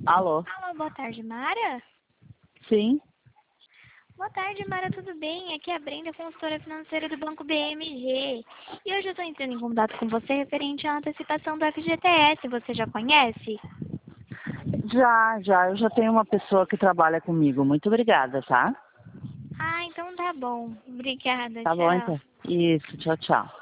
Alô? Alô, boa tarde, Mara? Sim? Boa tarde, Mara, tudo bem? Aqui é a Brenda, consultora financeira do Banco BMG. E hoje eu estou entrando em contato com você referente à antecipação do FGTS. Você já conhece? Já. Eu já tenho uma pessoa que trabalha comigo. Muito obrigada, tá? Ah, então tá bom. Obrigada, Tá bom, tchau. então. Isso, tchau, tchau.